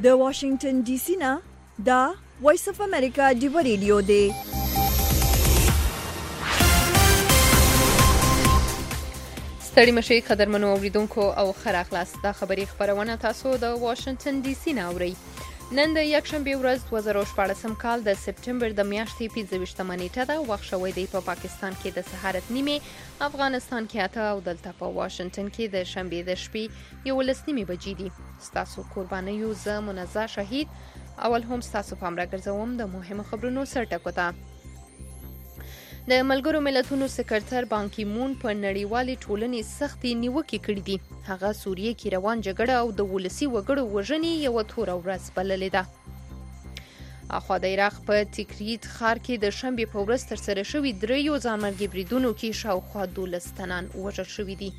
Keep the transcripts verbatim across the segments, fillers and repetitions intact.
د واشنگټن ډي سي نه دا وایس اف امریکا ډیو ریډیو دی. ستړي مشي قدرمنو اوریدونکو او خره خلاص د خبري خبرونه تاسو د واشنگټن ډي سي نه اورئ. نن د یکشنبه ورځ دوه زره شپاړسم کال د سپټمبر د میاشتې پنځه ویشتمه نیټه ده. وخت شوی دی په پاکستان کې د سهارت نیمه، افغانستان کې اته او دلته په واشنگټن کې د شنبه د شپې یولس نیمه بجې دي. ستاسو قرباني یو ز منزه شهید. اول هم ستاسو پام راګرځوم د مهمو خبرونو سرټکو ته. د ملګرو ملتونو سکرټر بان کی مون په نړیوالې ټولنې سختي نیوکې کړې دي. هغه سوریه کې روان جګړه او د ولسی وګړو وژنې یو تور ورځ بللې ده. اخوا د عراق په تکریت ښار کې د شنبه په ورځ تر سره شوی دریو ځانمرګي بریدونو کې شاوخوا دولس تنان وژل شوي دي.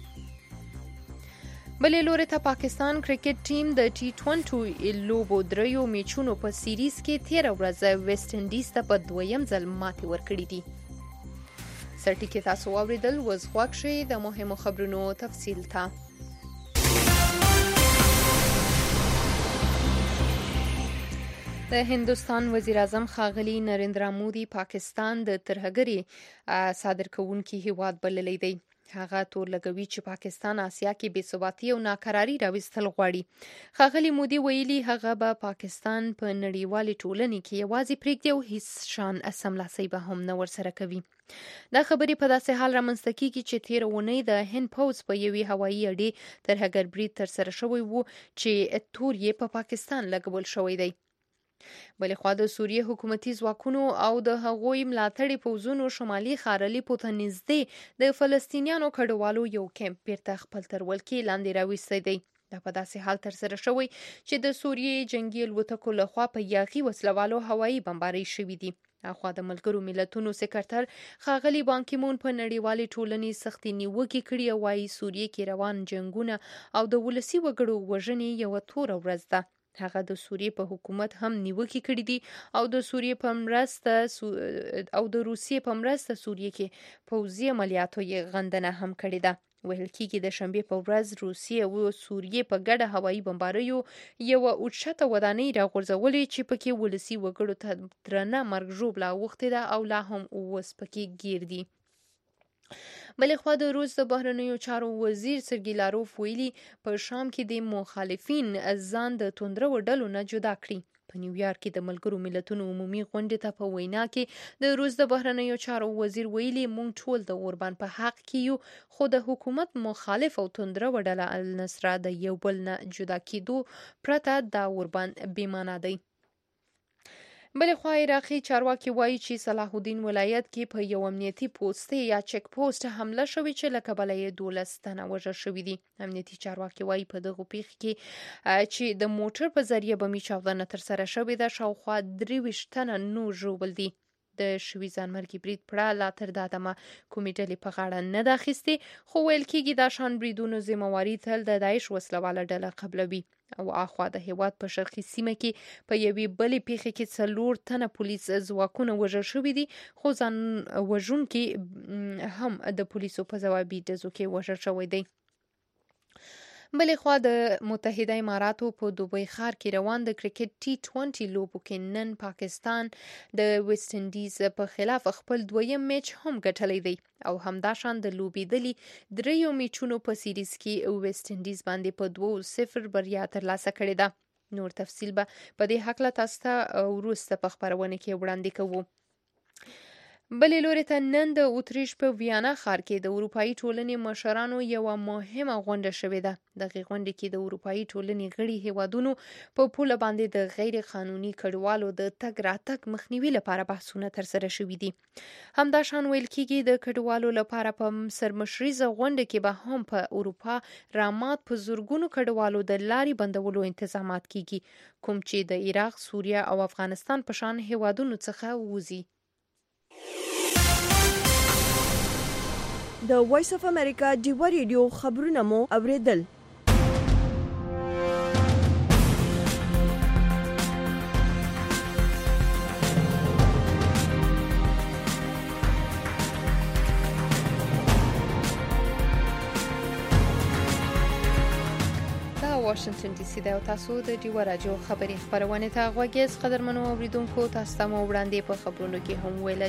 بلې لوري ته پاکستان کرکټ ټیم د ټي ټوئنټي لوبو دریو میچونو په سیریز کې تیر ورځ ویسټ انډیز ته په دویم ځل ماتې ورکړې دي. سرټی کې تاسو اوریدل وز خوښ شي د مهمو خبرونو تفصیل ته. د هندوستان وزیر اعظم ښاغلي نریندرا مودي پاکستان د ترهګرۍ صادر کوونکي هیواد بللی دی. هغه تور لګوي چې پاکستان آسیا کې بې ثباتي او ناکراری راوستل غواړي. ښاغلي مودي ویلي هغه به پاکستان په نړیوالې ټولنې کې یوازې پرېږدي او هیڅ شان سملاسي به هم نه ورسره کوي. دا خبرې په داسې حال رامنځته کیږي چې تیر اونۍ د هند پوځ په یوې هوایي اډې ترهګر برید ترسره شوی وو چې تور یې په پاکستان لګول شوی دی. بلې خوا د سوریه حکومتي ځواکونو او د هغوی ملاتړي پوځونو شمالي ښار الیپو ته نږدې د فلسطینیانو کډوالو یو کیمپ بیرته خپل تر ولکې لاندې راوستی دی. دا په داسې حال ترسره شوی چې د سوریې جنگي الوتکو لخوا په یاغي وسلوالو هوایي بمبارۍ شوي دي. اخوا د ملګرو ملتونو سکرټر ښاغلي بان کی مون په نړیوالې ټولنې سختي نیوکې کړي او وايي سوریې کې روان جنگونه او د ولسی وګړو وژنې یو تور ورځ ده. هغه د سوریې په حکومت هم نیوکې کړي دي او د سوریې په مرسته او د روسیې په مرسته سوریې کې پوځي عملیاتو یې غندنه هم کړې ده. ویل کېږي د شنبې په ورځ روسیې او سوریې په ګډه هوایي بمباریو یوه اوچته ودانۍ راغورځولې چې پکې ولسي وګړو ته درنه مرګ ژوبله اوښتې ده او لا هم اوس پکې ګیر دي. بلې خوا د روس د بهرنیو چارو وزیر سرګي لاروف ویلي په شام کې د مخالفین ځان د توندرو ډلو نه جدا کړي. په نیویارک کې د ملګرو ملتونو عمومي غونډې ته په وینا کې د روس د بهرنیو چارو وزیر ویلي موږ ټول د اوربان په حق کې یو، خو د حکومت مخالف او توندرو ډله النصره د یو بل نه جدا کېدو پرته دا اوربان بې معنا دی. بلې خوا عراقي چارواکي وایي چې صلاح الدین ولایت کې په یو امنیتي پوستې یا چک پوسټ حمله شوې چې له کبله یې دولس تنه وژل شوي دي. امنیتي چارواکي وایي په دغه پیښه کې چې د موټر په ذریعه بمي چاودنه ترسره شوې ده شاوخوا درې ویشت تنه نور ژوبل دي. د شوي ځانمرګي برید پړه لا تر دا دمه کومې ډلې په غاړه نه ده اخیستې، خو ویل کېږي دا شان بریدونو ذمهواري تل د داعش وسلواله ډله قبلوي. او اخوا د هیواد په شرقي سیمه کې په یوې بلې پیښه کې څلور تنه پولیس ځواکونه وژل شوي دي، خو ځان وژونکي هم د پولیسو په ځوابي ډزو کې وژل شوی دی. بلې خوا د متحده اماراتو په دوبۍ ښار کې روان د کرکټ ټي ټوئنټي لوبو کې نن پاکستان د ویسټ انډیز په خلاف خپل دویم میچ هم ګټلی دی او همداشان د لوبېدلي دریو میچونو په سیریز کې ویسټ انډیز باندې په دوه صفر بریا ترلاسه کړې ده. نور تفصیل به په دې هکله تاسو ته وروسته په خپرونه کې وړاندې کوو. بلې لوري ته نن د اتریش په ویانا ښار کې د اروپایي ټولنې مشرانو یوه مهمه غونډه شوې ده. دغې غونډې کې د اروپایي ټولنې غړي هیوادونو په پوله باندې د غیر قانوني کډوالو د تګ راتګ مخنیوي لپاره بحثونه ترسره شوي دي. همداشان ویل کېږي د کډوالو لپاره په سرمشریزه غونډه کې به هم په اروپا رامات په زرګونو کډوالو د لارې بندولو انتظامات کېږي، کوم چې د عراق، سوریه او افغانستان په شان هیوادونو څخه ووځي. د وایس اف امریکا ډیو ریډیو خبرونه مو اوریدل. واشنگټن ډي سي د تاسو د ډیو راډیو خبري خبرونه ته غوږیز قدرمنو اوریدونکو تاسو ته مو وړاندې په خبرونو کې هم ویل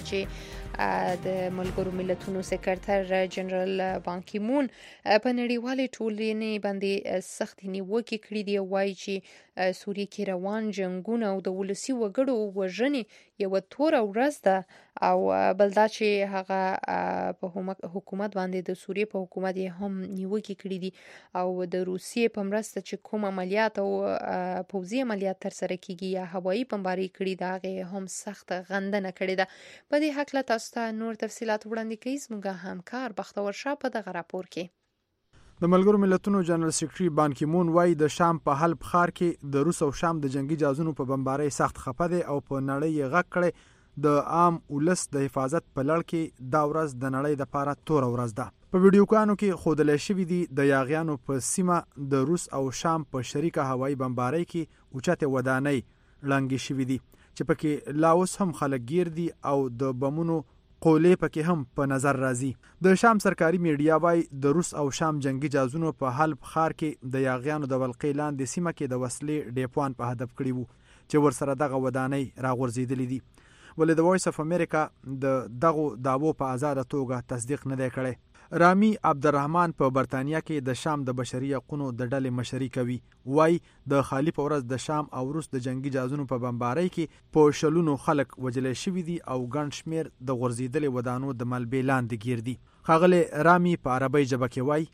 چې د ملګرو ملتونو سکرټر جنرال بان کی مون په نړیوالې ټولنې باندې سخت نیوکې کړې دي وایي چې سوریه کې روان جنگونه او د ولسی وګړو وژنې یو تور ورځ ده او بلدا چې هغه په حکومت باندې د سوریه په حکومت هم نیوکې کړې دي او د روسیې په مرسته چې کوم عملیات او پوځي عملیات تر سره کیږي یا هوایي بمباري کړي دا هغه هم سخت غندنه کړې ده. په دې حق له تاسو ته نور تفصيلات وړاندې کوي زموږ همکار بختور شاه په دغه راپور کې. د ملګرو ملتونو جنرال سیکریټري بان کی مون وايي د شام په حلب ښار کې د روس او شام د جنگي جهازونو په بمبارۍ سخت خفه دي او په نړۍ غږ کړي د عام ولس د حفاظت په لړ کې دا ورځ د نړۍ د پاره تور ورځ ده. په ویډیو کانو کې خودلې شوې دي د یاغیانو په سیمه د روس او شام په شریکه هوایي بمبارۍ کې اوچته ودانۍ لنګې شوې دي چې پکې لاوس هم خلک گیر دي او د بمونو قولې پکې هم په نظر راځي. د شام سرکاري میډیا وايي د روس او شام جنگي جهازونو په حلب ښار کې د یاغیانو د ولقې لاندې سیمه کې د وسلې ډیپوان په هدف کړی وو چې ورسره دغه ودانۍ راغورځېدلې دي. ولې د وایس اف امریکا د دغه داوو په آزاد توګه تصدیق نه دی کړی. رامي عبدالرحمن په برتانیا کې د شام د بشري حقوقو د ډلې مشري کوي. وای د خالی په ورځ د شام او روس د جنگي جهازونو په بمبارۍ کې په شلونو خلک وجلې شوي دي او ګڼ شمیر د غورځېدلې ودانو د ملبې لاندې گیر دي. ښاغلی رامي په عربي ژبه کې وای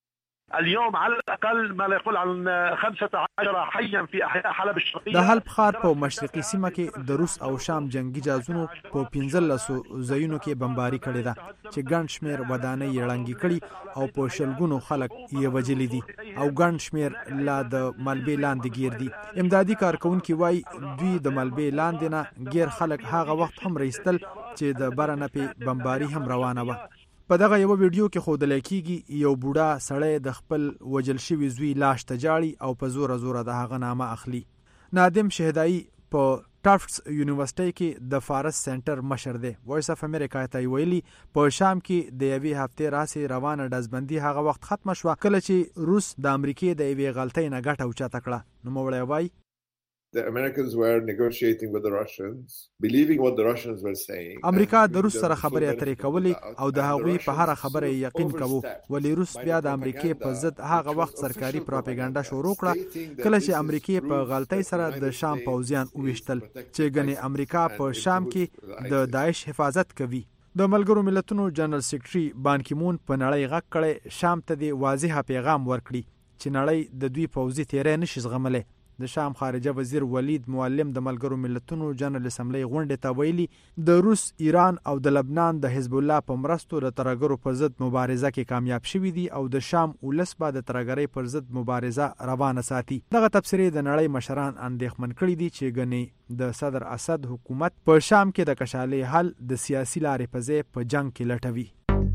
اليوم على الاقل ما لا يقول عن خمسة عشر حيا في احياء حلب الشرقيه. د حلب ښار په مشرقي سیمه کې د روس او شام جنگي جهازونو په پنځلسو ځایونو کې بمباري کړې ده چې ګڼ شمیر ودانۍ یې ړنګې کړي او په شلګونو خلک یې وجلي دي او ګڼ شمیر لا د ملبې لاندې گیر دي. امدادي کارکونکي وای دوی د ملبې لاندې نه غیر خلک هغه وخت هم رئیستل چې د برنه په بمباري هم روانه و. په دغه یو ویډیو کې خودل کېږي یو بوډا سړی د خپل وجل شوی زوی لاش ته جاړي او په زور زور د هغه نامه اخلي. نادم شهدائی په ټافټس یونیورسيټي کې د فارس سنټر مشر دی. وایس اف امریکا ته ویلي په شام کې د یوې هفته راسي روانه دزبندي هغه وخت ختم شو کله چې روس د امریکای د یوې غلطۍ نه ګټه اوچته کړه. نو موړی وای The Americans were negotiating with the Russians, believing what the Russians were saying. امریکا د روس سره خبرې اترې کولې او د هغوی په هر خبره یقین کوو. ولی روس بیا د امریکای په ضد هغه وخت سرکاري پروپاګاندا شروع کړه کله چې امریکای په غلطۍ سره د شام پوځیان وویشتل چې ګنې امریکا په شام کې د داعش حفاظت کوي. د ملګرو ملتونو جنرال سیکریټري بان کی مون په نړۍ غږ کړي شام ته د واضح پیغام ورکړي چې نړۍ د دوی پوځي تیرې نشي زغملې. د شام خارجه وزیر ولید معلم د ملګرو ملتونو جنرال اسمبلی غونډې ته ویلي د روس، ایران او د لبنان د حزب الله په مرستو د ترهګرو پر ضد مبارزه کې کامیاب شوي دي او د شام ولس به د ترهګرۍ پر ضد مبارزه روانه ساتي. دغه تبصرې د نړۍ مشران اندېښمن کړي دي چې ګنې د صدر اسد حکومت په شام کې د کشالۍ حل د سیاسي لارې په ځای په جنگ کې لټوي.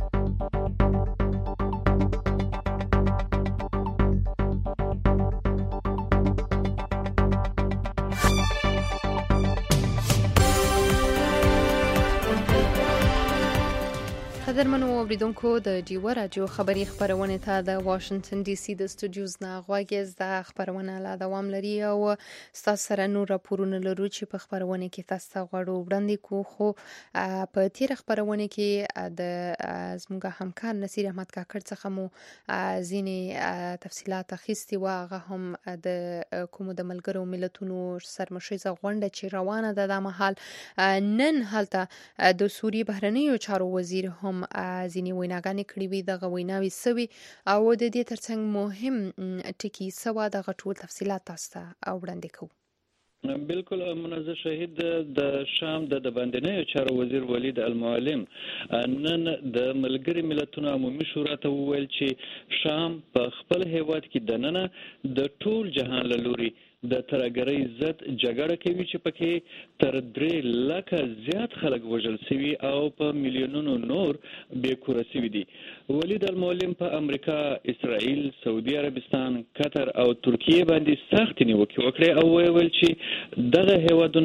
قدرمنو اوریدونکو د ډیو راډیو خبري خبرونه ته د واشنگټن ډي سي د سټوډیوز نه غواګز د خبرونه لا دوام لري او تاسو سره نور راپورونه لرو چې په خبرونه کې تاسو غواړو وړاندې کو. خو په تیر خبرونه کې د زموږ همکار نصیر احمد کاکړ څخه مو ځینې تفصيلات اخیستي و. هغه هم د کوم د ملګرو ملتونو سرمشریزه غونډه چې روانه ده د مهال نن هلته د سوریې بهرنیو چارو وزیر هم ځینې ویناګانې کړې وي. دغه ویناوې سوي او د دې ترڅنګ مهم ټکي سوا دغه ټول تفصيلات تاسو ته وړاندې کوو. بالکل منظر شهید د شام د باندنیو چارو وزیر ولید المعلم نن د ملګری ملتونو عمومي شورا ته وویل چې شام په خپل هیواد کې د نن د ټول جهان له لوري د ترهګرۍ ضد جګړه کوي چې پکې تر درې لکه زیات خلک وژل شوي او په میلیونونو نور بې کوره شوي دي. ولید المعلم په امریکا، اسرائیل، سعودي عربستان، قطر او ترکیه باندې سخت نیوکې وکړې او ویل چې دغه هیوادونه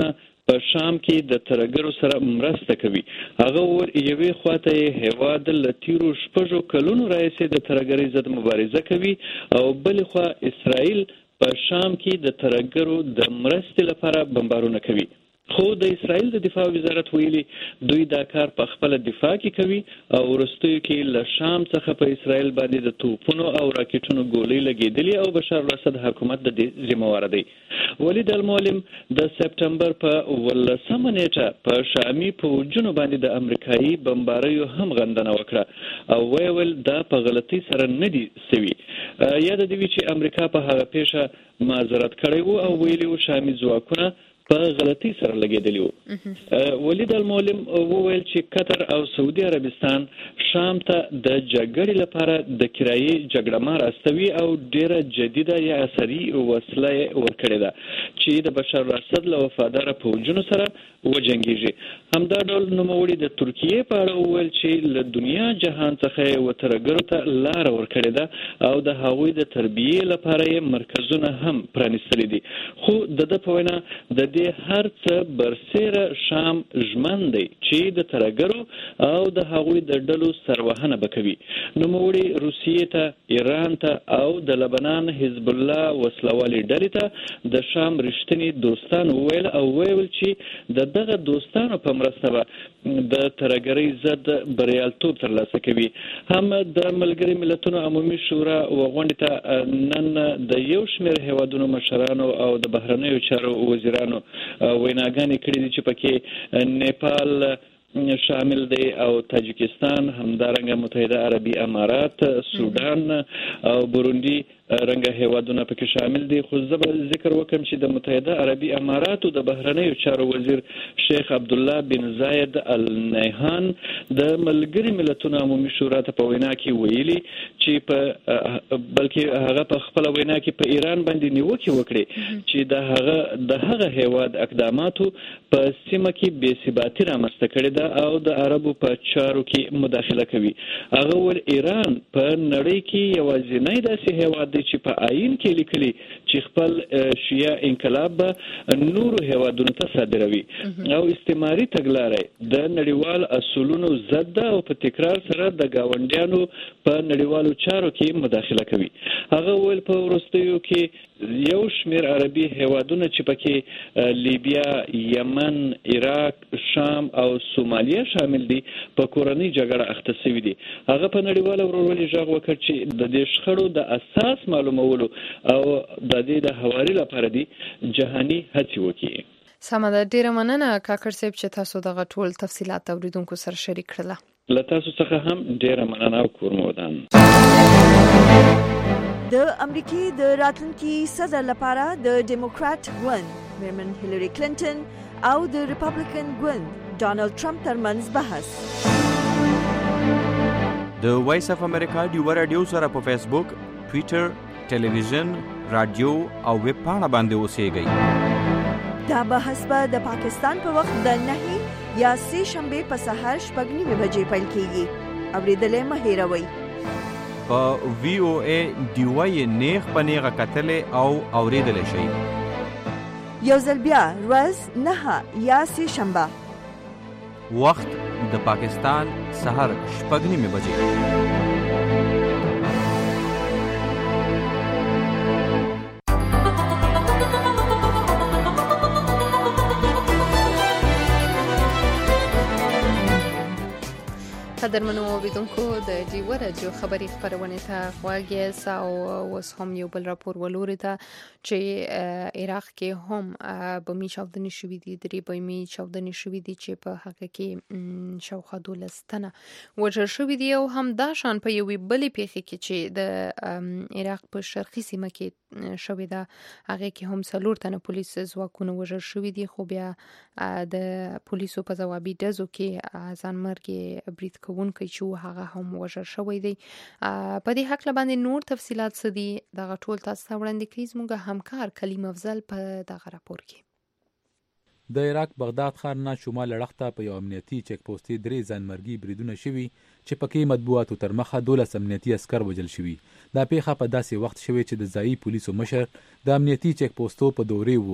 په شام کې د ترهګرو سره مرسته کوي. هغه ور یوې خواته هیواد له تیرو شپږو کلونو راهیسې د ترهګرۍ ضد مبارزه کوي او بل خو اسرائیل په شام کې د ترهګرو د مرستې لپاره بمبارونه کوي. خو د اسرائیل د دفاع وزارت ویلي دوی دا کار په خپل دفاع کې کوي او وروستیو کې له شام څخه په اسرائیل باندې د توپونو او راکټونو ګولۍ لګېدلې او بشار الاسد حکومت د دې ذمہوار دی. ولید المعلم د سپټمبر په ولسمه نیټه په شامي پوځونو باندې د امریکایي بمباریو هم غندنه وکړه او ویل دا په غلطي سره نه دي سوي. یاد دی چې امریکا په هغه پیښه معذرت کړی وو او ویلي وو شامي ځواکونه په غلطي سره لګېدلی وو. ولید المعلم وویل چې قطر او سعودي عربستان شام ته د جګړې لپاره د کرایي جګړه مار استوي او ډیره جدیده یا عصري وسله ورکړې ده چې د بشار الاسد له وفادار پوځونو سره وجنګیږي. همدا ډول نوموړي د ترکیې په اړه وویل چې له دنیا جهان څخه وترګرو ته لار ورکړې ده او د هغوی د تربیې لپاره یې مرکزونه هم پرانیستلي دي. خو د ده په وینا د هر څه برسیره شام ژمن دی چې د ترهګرو او د هغوی د ډلو سروهنه بکوي. نوموړي روسیې ته، ایران ته او د لبنان حزب الله وسلوالي ډلې ته د شام رښتینی دوستان وویل او ویل چې د دغه دوستانو په مرسته به د ترهګرۍ ضد بریالیتوب ترلاسه کوي. هم د ملګري ملتونو عمومي شورا وغونډې ته نن د یو شمېر هیوادونو مشرانو او د بهرنیو چارو وزیرانو ویناګانې کړي دي چې پکې نیپال شامل دی او تاجکستان، همدارنګه متحده عربي امارات، سودان او بوروندي رنګه هیوادونه پکې شامل دي. خو زه به ذکر وکم چې د متحده عربي اماراتو د بهرنیو چارو وزیر شیخ عبد الله بن زاید ال نهیان د ملګري ملتونو عمومي شورا ته په وینا کې ویلي چې په بلکې هغه په خپل وینا کې په ایران باندې نیوکه وکړي چې د هغه د هغه هیواد اقداماتو په سیمه کې بې ثباتي رامنځته کړې ده او د عربو په چارو کې مداخله کوي. هغه ول ایران په نړۍ کې یوازینی داسې هیواد چې په آئین کې لیکلي چې خپل شیعه انقلاب به نورو هیوادونو ته صادروي او استعماري تګلارې د نړیوال اصولونو ضد ده او په تکرار سره د ګاونډیانو په نړیوالو چارو کې مداخله کوي. هغه ویل په وروستیو کې یو شمېر عربي هیوادونه چې پکې لیبیا، یمن، عراق، شام او سومالیا شامل دي په کورنۍ جګړه اخته شوي دي. هغه په نړیواله ورورولۍ غږ وکړ چې د دې شخړو د اساس معلومولو او د دې د هواري لپاره دي جهاني هڅې وکړي. سمه ده، ډیره مننه کاکړ صاحب چې تاسو دغه ټول تفصیلات اوریدونکو سره شریک کړل. له تاسو څخه هم ډیره مننه او کور مو ودان. د امریکای د راتلونکي صدر لپاره د ډیموکرات ګوند میرمن هیلری کلینټن او د ریپبلیکن ګوند ډانلډ ټرمپ ترمنځ بحث. د وایس اف امریکا ډیو رادیو سره په فیسبوک، ټوئیټر، ټلویزیون، رادیو او ویب پاڼه باندې اوسېږئ. دا بحث به د پاکستان په وخت د نهي یا سه شنبه په سهار شپږ نیمې بجې پیل کیږي. اوریدلې مه هېروئ. په وی او ای ډیوای نیغ په نیغه کتلې او اوریدلې شي. یو ځل بیا ورځ نهه یا سه شنبه، وخت د پاکستان سهار شپږ نیمې بجې. قدرمنو اوریدونکو د ډیو رادیو خبري خبرونه ته غوږ یاست او اوس هم یو بل راپور ولوري ته چې عراق کې هم بمي چاودنې شوې دي. درې بمي چاودنې شوې دي چې په هغه کې شاوخوا دولس تنه وژل شوي دي او هم دا شان په یوې بلې پیښې کې چې د عراق په شرقي سیمه کې شوې ده هغه کې هم څلور تنه پولیس ځواکونه وژل شوي دي. خو بیا د پولیسو په ځوابي ډزو کې ځانمرګي برید کوونکی چې هغه هم وژل شوی دی. په دې حق باندې نور تفصيلات څه دي دغه ټول تاسو ته وړاندې کړئ زموږ همکار کلیم افضل په دغه راپور کې. د عراق بغداد ښار نه شمال اړخته په یو امنیتي چک پوسټي درې ځانمرګي بریدونه شوي چې پکې مطبوعاتو تر مخه دولس امنیتي عسکر وژل شوي. دا پیښه په داسې وخت شوې چې د ځایي پولیسو مشر د امنیتي چک پوسټو په دورې وو.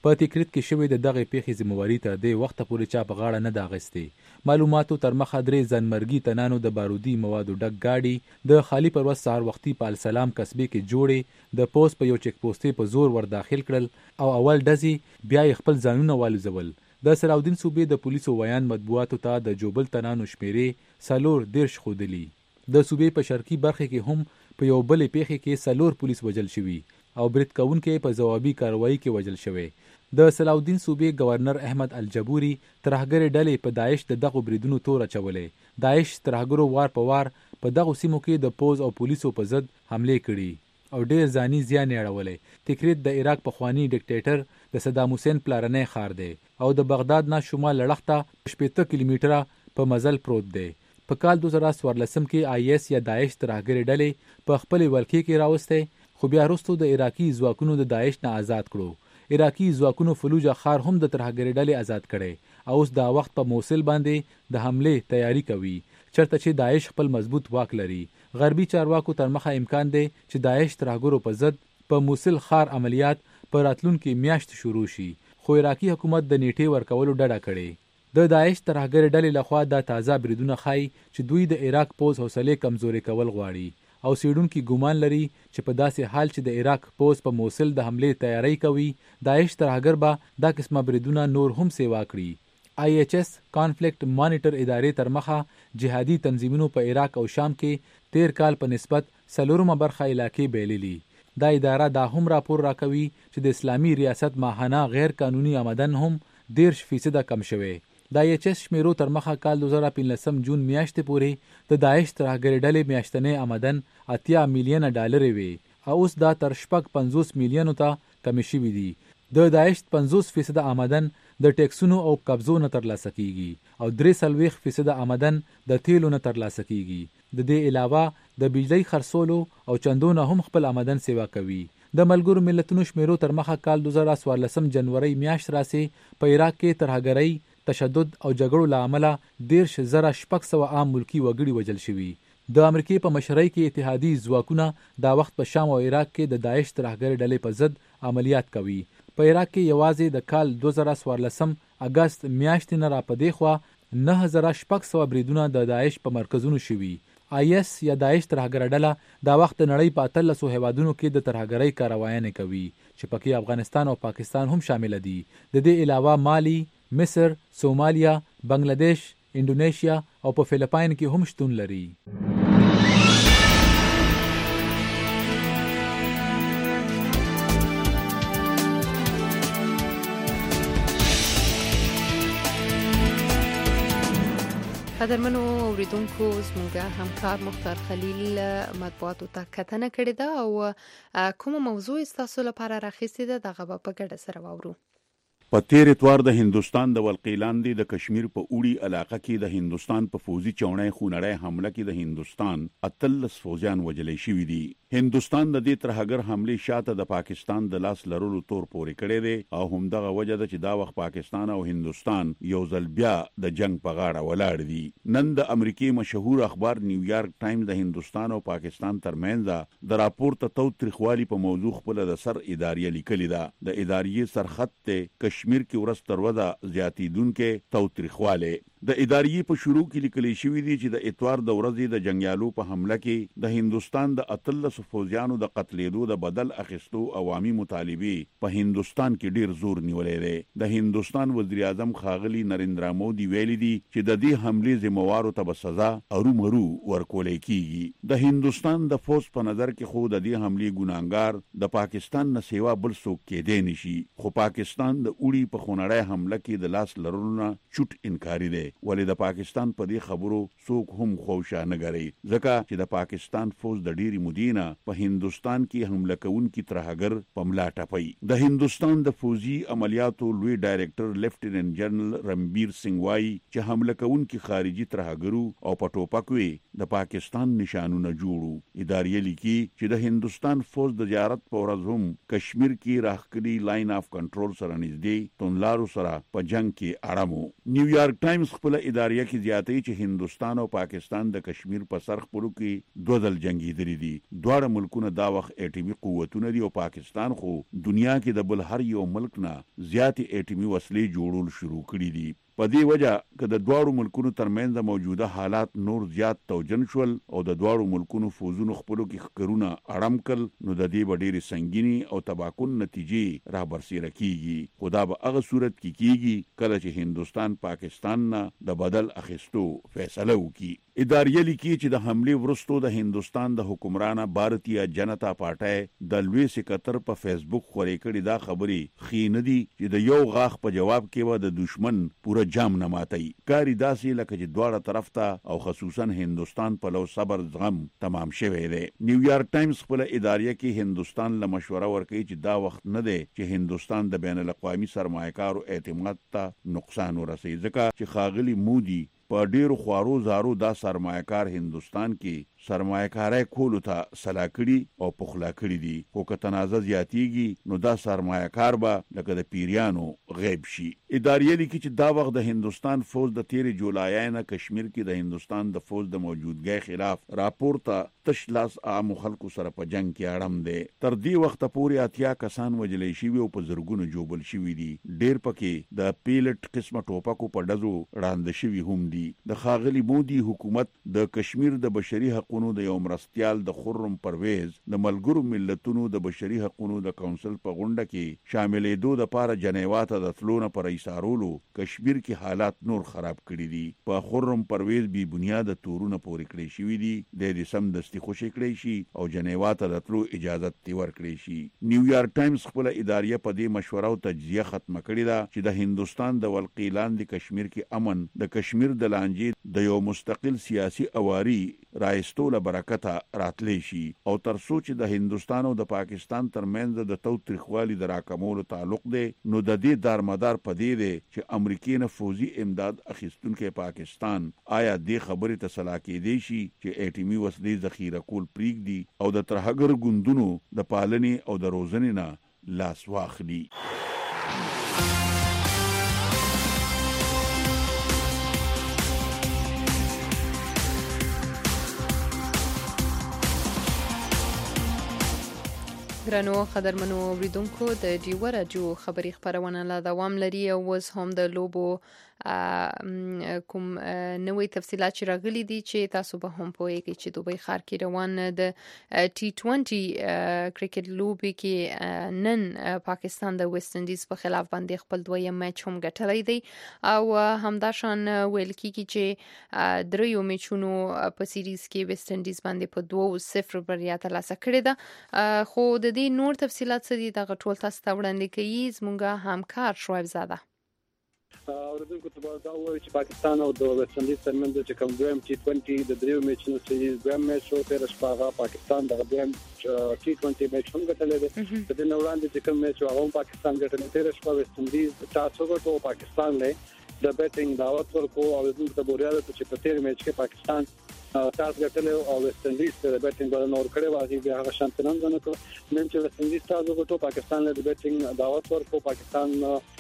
په تکریت کې شوې د دغه پیښې ذمہواري تر دې وخته پورې چا په غاړه نه ده اخیستې. معلوماتو تر مخه درې ځانمرګي تنانو د بارودي موادو ډک گاډي د خالی پرواز سهار وختي په السلام قصبې کې جوړې د پوسټ په یو چیک پوسټې په زور ور داخل کړل او اول ډزې بیا یې خپل ځانونه والوزول. د سلاودین صوبې د پولیسو ویان مطبوعاتو ته د جوبل تنانو شمیرې څلور دیرش ښودلي. د صوبې په شرقي برخه کې هم په یو بلې پیښې کې څلور پولیس وژل شوي او برید کوونکي په ځوابي کاروایي کې وژل شوی. د سلاودین صوبې گورنر احمد الجبوري ترهګرې ډلې په داعش د دغو بریدونو تور اچولې. داعش ترهګرو وار په وار په دغو سیمو کې د پوز او پولیسو په ضد حملې کړي او ډېر ځاني زیان یې اړولی. تکریت د عراق پخوانی ډیکټیټر د صدام حسین پلارنی ښار دی او د بغداد نه شمال لړخته شپېته کیلومتره په مزل پروت دی. په کال دو زره څوارلسم کې آی ایس یا داعش ترهګرې ډلې په خپلې ولکې کې راوستی خو بیا وروستو د عراقي ځواکونو د داعش نه آزاد کړو. عراقي ځواکونو فلوجه ښار هم د ترهګرې ډلې آزاد کړی او اوس دا وخت په موصل باندې د حملې تیاری کوي چرته چې داعش خپل مضبوط واک لري. غربي چارواکو تر مخه امکان دی چې داعش ترهګرو په ضد په موصل ښار عملیات په راتلونکي میاشت شروع شي خو عراقي حکومت د نیټې ورکولو ډډه کړې. د داعش ترهګرې ډلې لخوا دا تازه بریدونه ښایي چې دوی د عراق پوز حوصلې کمزوري کول غواړي او څېړونکي ګمان لري چې په داسې حال چې د عراق پوز په موصل د حملې تیاری کوي داعش ترهګر به دا قسمه بریدونه نور هم سیوا کړي. آی ایچ ایس کانفلیکټ مانیټر ادارې تر مخه جهادي تنظیمونو په عراق او شام کې تیر کال په نسبت څلورمه برخه علاقې بایللي. دا اداره دا هم راپور راکوي چې د اسلامي ریاست ماهانه غیر قانوني آمدن هم دیرش فیصده کم شوی. د آی ایچ ایس شمیرو تر مخه کال دو زره پنځلسم جون میاشتې پورې د داعش ترهګرې ډلې میاشتنی آمدن اتیا میلیونه ډالرې وي او اوس دا تر شپږ پنځوس میلیونو ته کمې شوي دي. د داعش پنځوس فیصده آمدن د ټیکسونو او قبضو نه ترلاسه کیږي او درې څلوېښت فیصده آمدن د تیلو نه ترلاسه کیږي. د دې علاوه د بجلی خرڅولو او چندو نه هم خپل آمدن سیوا کوي. د ملګرو ملتونو شمیرو تر مخه کال دو زره څوارلسم جنوري میاشت راسي په عراق کې ترهګرۍ تشدد او جګړو له امله دیرش زره شپږ سوه عام ملکي وګړي وژل شوي. د امریکې په مشرۍ کې اتحادي ځواکونه دا وخت په شام او عراق کې د داعش ترهګرې ډلې په ضد عملیات کوي. په عراق کې یوازې د کال دو زره څوارلسم اګست میاشتې نه را په دې خوا نه زره شپږ سوه بریدونه د داعش په مرکزونو شوي. آی ایس یا داعش ترهګره ډله دا وخت د نړۍ په اتلسو هیوادونو کې د ترهګرۍ کاروایانې کوي چې پکې افغانستان او پاکستان هم شامل دي. د دې علاوه مالی، مصر، سومالیا، بنگلاديش، انډونیشیا او په فلیپاین کې هم شتون لري. قدرمنو اوریدونکو زموږ همکار مختار خلیل مطبوعاتو ته کتنه کړې ده او کومه موضوع ستاسو لپاره راخیستې ده دغه به په ګډه سره واورو. په تیر اتوار د هندوستان د ولقې لاندې د کشمیر په اوړي علاقه کې د هندوستان په فوزي چونړۍ خونړۍ حمله کې د هندوستان اتلس فوجیان وژل شوي دي. هندوستان د دې ترهګر حملې شاته د پاکستان د لاس لرلو تور پورې کړی دی او همدغه وجه ده چې دا وخت پاکستان او هندوستان یو ځل بیا د جنگ په غاړه ولاړ دي. نن د امریکای مشهور اخبار نیویارک ټایمز د هندوستان او پاکستان ترمنځ د راپور ته توتریخوالي په موضوع خپل د سر ادارې لیکلي ده. د ادارې سرخط ته کشمیر کې ورځ تر ورځې زیاتیدونکې توتریخواله. د ادارې په شروع کې لیکل شوی دی چې د اتوار د ورځې د جنگیالو په حمله کې د هندوستان د اتلس فوجیانو د قتلېدو د بدل اخیستو عوامي مطالبه په هندوستان کې ډیر زور نیولې دی. د هندوستان وزیر اعظم ښاغلي نریندرا مودي ویلي دی چې د دې حملې ذمہوارو ته به سزا ارومرو ورکولې کیږي. د هندوستان د فوج په نظر کې خو د دې حملې ګناهګار د پاکستان نه سیوا بل څوک کېدی نشي خو پاکستان د اوړي په خونړۍ حمله کې د لاس لرلو چټ انکاری دی. ولې د پاکستان په دې خبرو څوک هم خوشا نه غړي ځکه چې د پاکستان فوج د ډيري مدینه په هندوستان کې حمله کوونکي ترهګر په ملا ټپي. د هندوستان د فوجي عملیاتو لوی ډایریکټر لیفټیننټ جنرال رنبیر سنگ وايي چې حمله کوونکي خارجي ترهګرو او په ټوپکوي د پاکستان نشانونه جوړو. ادارې لیکي چې د هندوستان فوج د زیارت په ورځ هم کشمیر کې راخکلي لاین اف کنټرول سره نږدې تونلارو سره په جنگ کې اړمو. نیویارک ټایمز خپل اداریه کې زیاتې چې هندستان او پاکستان د کشمیر په سر خپلو کې دوه ځل جنگیدلي دي. دواړه ملکونه دا وخت اټومي قوتونه دي او پاکستان خو دنیا کې د بل هر یو ملک نه زیاتې اټومي وسلې جوړول شروع کړي دي. په دې وجه که د دواړو ملکونو ترمنځ موجوده حالات نور زیات توجن شول او د دواړو ملکونو فوزونو خپلو کې ښکرونه اړم کړل نو د دې به ډېرې سنګینې او تباکن نتیجې رابرسېره کیږي. خو دا به هغه صورت کې کیږي کله چې هندوستان پاکستان نه د بدل اخیستو فیصله وکړي. اداریه لیکي چې د حملې وروسته د هندوستان د حکمرانه بھارتیه جنتا پارټۍ د لوی سکتر په فیسبوک خورې کړي دا خبرې خې نه دي چې د یو غاښ په جواب کې به د دشمن پوره جام نه ماتي. کاری داسې لکه چې دواړه طرف ته او خصوصا هندوستان په لو صبر زغم تمام شوی دی. نیویارک ټایمز خپل اداریه کې هندوستان له مشوره ورکوي چې دا وخت نه دی چې هندوستان د بین الاقوامي سرمایه‌کارو اعتماد ته نقصان ورسوي ځکه چې ښاغلي مودي په ډیرو خوارو زارو دا سرمایه‌کار هندوستان کې سرمایه‌کارۍ کولو ته سلا کړي او پخلا کړي دي. خو که تنازع زیاتیږي نو دا سرمایه‌کار به لکه د پیریانو غیب شي. اداریه لیکي چې دا وخت د هندوستان فوج د تیرې جولای نه کشمیر کې د هندوستان د فوج د موجودګۍ خلاف راپور ته تش لاس عام خلکو سره په جنگ کې اړم دی. تر دې وخت پورې اتیا کسان وجلې شوي او په زرګونو جوبل شوي دي. ډیر پکې د پیلټ قسمه ټوپکو په ډزو وړاندې شوي هم دي. د ښاغلي مودي حکومت د کشمیر د بشري حقوقو د یو مرستیال د خرم پرویز د ملګرو ملتونو د بشري حقوقو د کونسل په غونډه کې شاملېدو د پاره جنیوا ته د تلونه پر ایثارولو کشمیر کې حالات نور خراب کړي دي. په خرم پرویز بي بنیاد تورونه پورې کړی شوی دي. د دې سم دستي خوشي کړی شي او جنیوا ته د تلو اجازه تور کړی شي. نیویارک ټایمز خپل اداریه په دې مشوره او تجزیه ختم کړی دا چې د هندوستان د ولقې لاندې کشمیر کې امن د کشمیر د لانجې د یو مستقل سیاسي اواري رایستو له برکته راتلی شي او تر څو چې د هندوستان او د پاکستان ترمنځ د تاوتریخوالي د راکمولو تعلق دی نو د دې دارمدار په دې دی چې امریکای نه فوزي امداد اخیستونکو پاکستان آیا دې خبرې ته صلاح کېدی شي چې اټومي وسلې ذخیره کول پریږدي او د ترهګر ګوندونو د پالنې او د روزنې نه لاس واخلي. ګرانو قدرمنو اوریدونکو د ډیو راډیو خبري خبرونه لا دوام لري او اوس هم د لوبو کوم نوې تفصيلات چې راغلي دي چې تاسو به هم پوهیږئ چې دوبۍ ښار کې روان د ټي ټوئنټي کرکټ لوبي کې نن پاکستان د ویسټ انډیز په خلاف باندې خپل دویم میچ هم ګټلی دی او همداشان ویل کیږي چې دریو میچونو په سیریز کې ویسټ انډیز باندې په دوه صفر بریا ترلاسه کړې ده. خو د دې نور تفصيلات څه دي دغه ټول تاسو ته وړاندې کوي زموږ همکار شعیب زاده. اوریدونکو ته دا وایي چې پاکستان او د ویسټ انډیز ترمنځ چې کوم دویم ټي ټوئنټي د دریو میچونو سیریز دویم میچ او تیر شپه پاکستان د دویم ټي ټوئنټي میچ هم ګټلی دی. د دې وړاندې چې کوم میچ هغه پاکستان ګټلی تیر شپه ویسټ انډیز تاسو ګټو پاکستان له د بیټینګ دعوت ورکو او د دې بوریا د چې په تیر میچ کې پاکستان تاسو ګټلی او ویسټ انډیز د بیټینګ باندې نور کړی واغی بیا هغه شانتنان غنه کو نن چې ویسټ انډیز تاسو ګټو پاکستان له بیټینګ دعوت ورکو پاکستان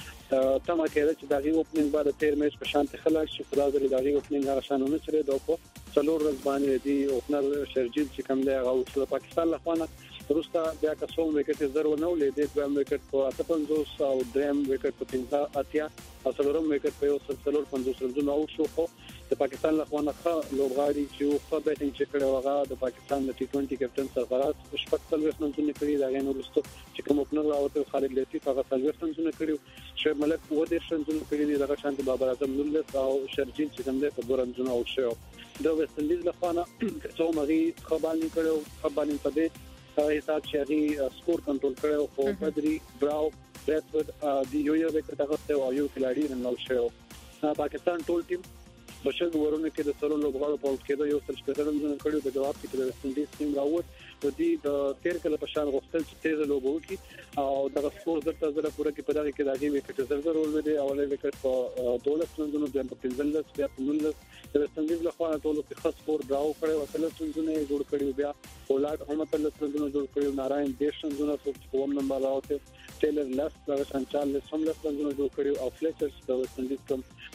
تمه کړه چې دغه اوپننګ بعد تیر میچ په شانت خلاص شي خلاص لري دغه اوپننګ هغه شانونه چې د کو څلور ورځ باندې دی اوپنر شرجیل چې کوم دی هغه د پاکستان لخوا روستا بیا که څوم وکټ زر ونه ولې د دویم وکټ په اته پنځوس او دریم وکټ په پنځه اتیا او څلورم وکټ په یو سل څلور پنځوس رنونه او شو خو د پاکستان لخوا نه لوبغاړي چې خو بیټینګ چې کړي وغه د پاکستان د ټي ټوئنټي کپټن سرفراز شپږ څلور رنونه کړي دا غوښتل ورسته چې کوم اوپنر راوته خالد لطیف هغه څلور رنونه کړي شعیب ملک و دې رنونه کړي دي دغه شانت بابر اعظم نولس او شرجیل چې کوم دی په دوه رنونه او شو د ویسټ انډیز لخوا نه څو مغي خبرني کړو خبرني په دې حساب چې هغه سکور کنټرول کړو خو بدري براو برټفورد دی یو یو وکټ هغه او یو کلاړي نن شو پاکستان ټول ټیم بشل ورونه کې د سلو لوبغاړو په وخت کې د یو څل شپږم ځل کړو د جواب کې د ویسټ انډیز ټیم راووت د دې د تیر کله په شان غوښتل چې تیز لوبو وکړي او د سکور درته زره پوره کې په دغه کې دغه وکټ زر زر ول دی اولې وکټ په دولت څنګه د په پنځلس بیا په نولس د ویسټ انډیز له خوا ټول په خاص سکور دراو کړو او تل څنګه جوړ کړو بیا اولاد هم تل څنګه جوړ کړو ناراین دیش څنګه په کوم نمبر راوته ټیلر لاس د سنچال له سم له څنګه جوړ کړو او فلیچرز د ویسټ انډیز کوم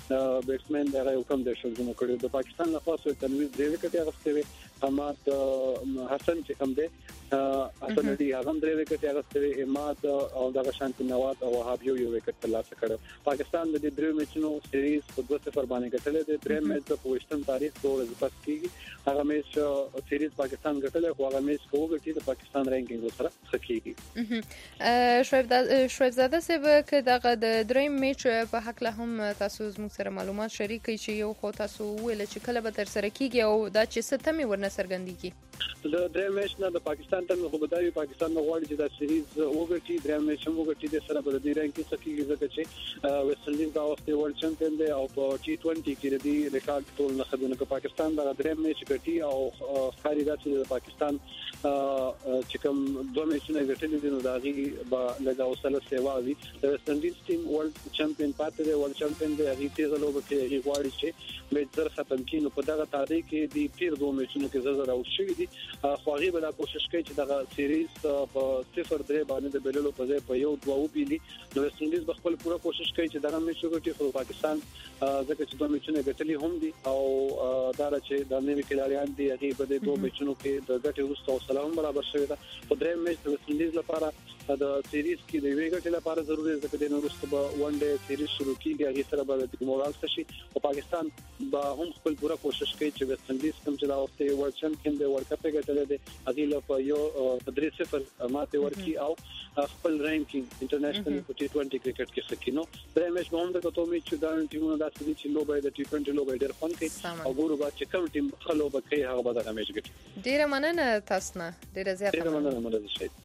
بیټسمن دغه یو کم د شوزونه کړی د پاکستان لپاره تنویر دی وکټ اغسته وي حماد حسن چې کوم دی حسن علي هغه درې وکټ اغسته وي اماد او دغه شانت نواز او وهاب یو یو وکټ ترلاسه کړ پاکستان د دې درې میچونو سیریز په دوه صفر باندې ګټلې د درې میچ په وشتن تاریخ دوه ورځې پس کیږي هغه میچ سیریز پاکستان ګټلې خو هغه میچ کوګټي د پاکستان رینکینګ سره سکیږي شعیب شعیب زاده صاحب که دغه د دریم میچ په حق له هم تاسو زموږ سره معلومات شریک کړئ چې یو خو تاسو ویل چې کله به تر سره کیږي او دا چې څه تمه ورنه څرګندېږي د دریم میچ نه د پاکستان تر خو بدایي پاکستان نو غواړي چې دا سیریز وګټي دریم میچ هم وګټي د سره بل دی رینکینګ سکیږي ځکه چې ویسټ انډیز دا وخت ورلد چمپیون دی او په ټي ټوئنټي کې د ریکارډ ټول نه خدونه کو پاکستان دا دریم میچ ګټي او خاري دا چې پاکستان چې کوم دوه میچونه ګټلي دي نو دا غي به لږه وسله سیوا وي د ویسټ انډیز ټیم ورلد چمپیون پاتې دی ورلد چمپیون دی هغه تیز لوبه کې هغه غواړي چې میچ زر ختم کړي نو په دغه تاریخ کې د پیر دوه میچونو کې زر زر او شوي دي خو هغه به کوشش کوي چې دغه سیریز په صفر درې باندې د بللو په ځای په یو دوه وبېلي نو ویسټ انډیز به خپل پوره کوشش کوي چې دغه میچ وګټي خو پاکستان ځکه چې دوه میچونه ګټلي هم دي او دا چې د نوي کلاریان دي هغه به د دوه میچونو کې د ګټي وروسته او سلام برابر شوی دا په دریم میچ د ویسټ انډیز لپاره د سیریز کې د وی ګټي لپاره ضروري ده چې د وروسته به ون ډے سیریز شروع کیږي هغه سره به د مورال شي او پاکستان به هم خپل پوره کوشش کوي چې ویسټ انډیز کوم چې دا وخت ورلد چمپیون دی ورلد کپ ګټل دي هغه له یو درې صفر ماته ورکی او خپل رینکینګ انټرنیشنل په ټي ټوئنټي کرکټ کې سکینو درې میچ به هم د کومې چې دا ټیمونو داسې دي چې لوبه د ټي ټوئنټي لوبه ډېر فن کوي او ګورو با چې کوم ټیم خلو به کوي هغه به دا میچ ګټي ډیره مننه تاسو نه ډیره زیاته ډیره مننه مولوي شهید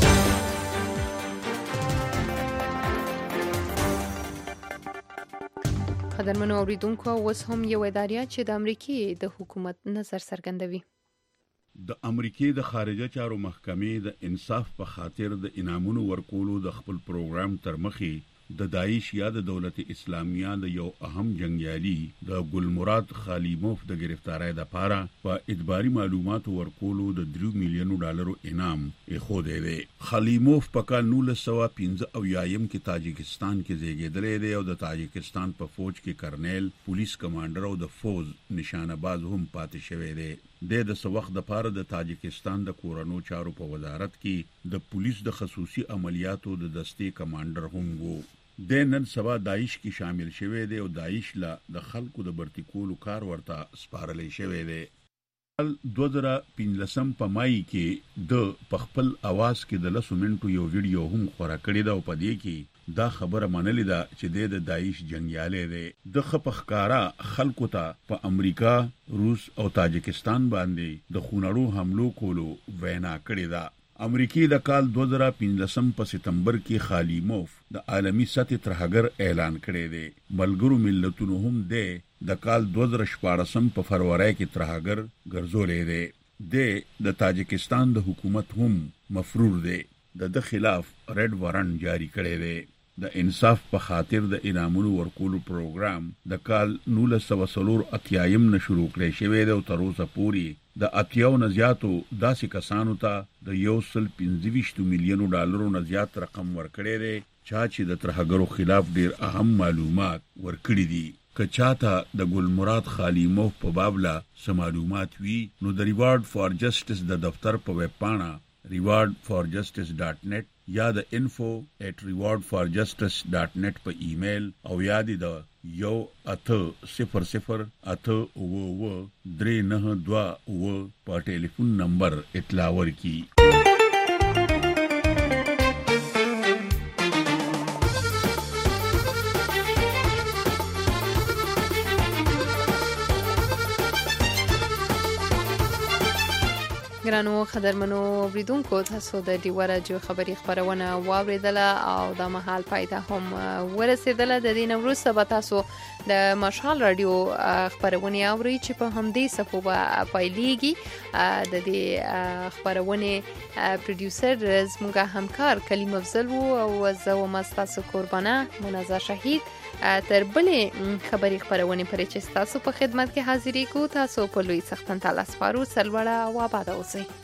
قدرمنو اوریدونکو اوس هم یو اداریه چې د امریکای د حکومت نظر څرګندوي د امریکای د خارجه چارو محکمې د انصاف په خاطر د انعامونو ورکولو د خپل پروګرام تر مخې د داعش یا د دولت اسلامیه د یو اهم جنگیالي د ګلمراد خالیموف د گرفتاری لپاره په اجباري معلوماتو ورکولو د درې میلیون ډالرو انعام اخوده دی. خالیموف په کال نولس سوه پنځه اویایم کې تاجکستان کې زیږیدلی دی او د تاجکستان په فوج کې کرنیل، پولیس کمانډر او د فوج نشانه باز هم پاتې شوی دی. د د سو وخت د پاره د تاجکستان د کورونو چارو په وزارت کې د پولیس د خصوصي عملیاتو د دستې کمانډر هم وو. د نن سبا داعش کې شامل شوی دی او داعش لا د خلکو د برتی کولو کار ورته سپارلې شوی دی. دوه زره پنځلسم په مای کې د پخپل आवाज کې د لسو منټو یو ویډیو هم خورا کړی دا او په دې کې دا خبره منلې ده چې د داعش جنگیاله دی د خپخکارا خلکو ته په امریکا، روس او تاجکستان باندې د خونړو حملو کولو وینا کړې ده. امریکای د کال دوه زره پنځلسم په سپتمبر کې خالیموف د عالمی سطح ترهګر اعلان کړی دی. ملګرو ملتونو هم د کال دوه زره شپاړسم په فروری کې ترهګر ګرځولې دی. د تاجکستان د حکومت هم مفرور دی. د د خلاف ریډ وارنټ جاری کړی دی. د انصاف په خاطر د انعامونو ورکولو پروګرام د کال نولس سوه څلور اتیایم نه شروع کړی شوی دی او تر اوسه پورې د اتیاو نه زیاتو داسې کسانو ته د یو سل پنځه ویشت میلیونو ډالرو نه زیات رقم ورکړی دی چا چې د ترهګرو خلاف ډیر اهم معلومات ورکړي دي. که چاته د ګلمراد خالیموف په بابله څه معلومات وي نو د ریوارډ فار جسټس د دفتر په ویب پاڼه ریوارډ فار جسټس ډاټ نیټ یا د انفو ایٹ ریوارډ فار جسټس ډاټ نیټ په ایمیل او یا د یو اته صفر صفر اته اوه اوه درې نهه دوه اوه په ټلیفون نمبر اطلاع ورکړي. ګرانو قدرمنو اوریدونکو تاسو د ډیوه راډیو خبري خبرونه واوریدله او د مهال پایته هم ورسېدله. د دې نه وروسته به تاسو د مشال راډیو خبرونه اورئ چې په همدې صفو به پیلېږي. د دې خبرونه پروډوسر زموږ همکار کلیم افضل وو او زه وم ستاسو قربانه منازا شهید. تر بلې خبري خبرونه پرې چې تاسو په خدمت کې حاضرې کو تاسو په لوی سختن تعالی سپارو. سلوړه او آباد اوسئ.